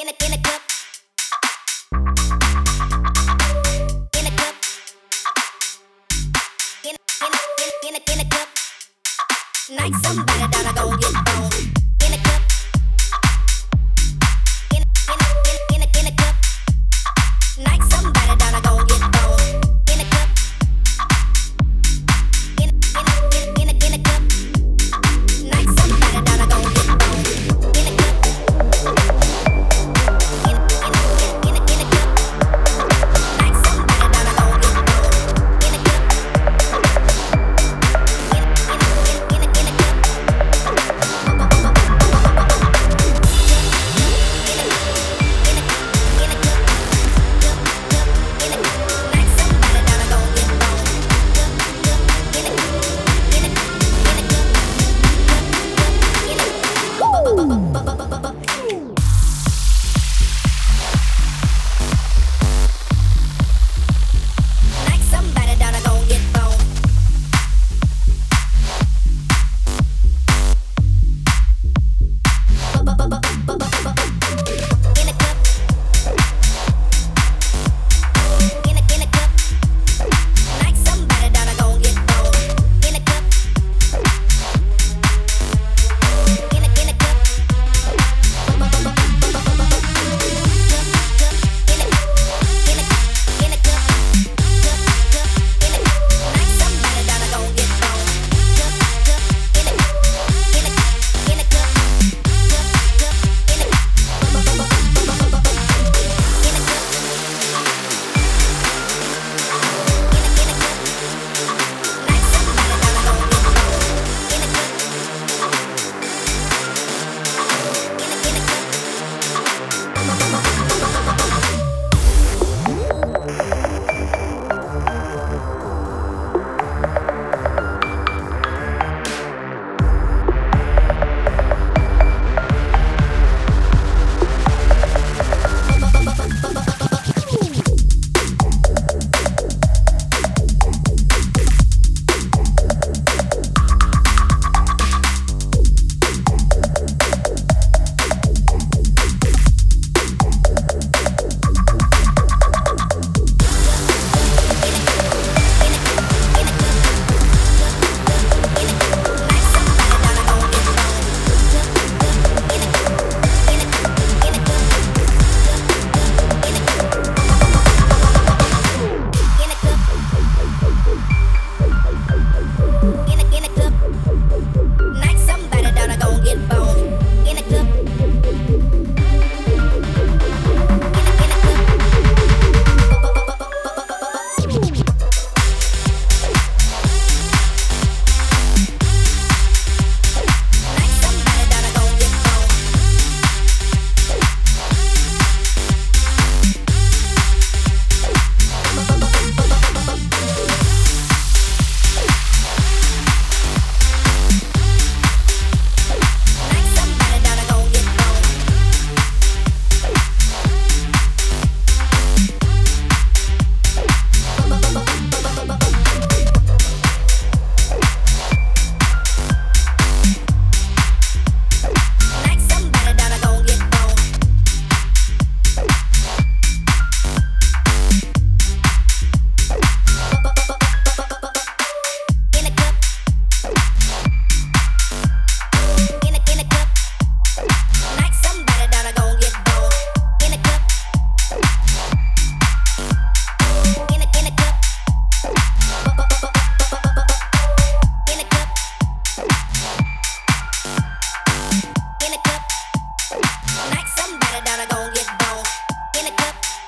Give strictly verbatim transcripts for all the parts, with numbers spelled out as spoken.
Like somebody that I gon' get on in a cup. In a, in a, in a, in a, in a cup. Like somebody that I gon' get on in a cup. In a, in a, in a, in a, in a cup. Like somebody that I gon' get on in a cup. In a, in a, in a, in a, in a cup. Like somebody that I gon' get on in a cup. In a, in a, in a, in a, in a cup.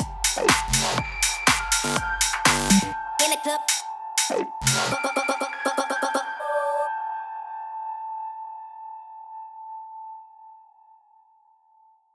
In a cup.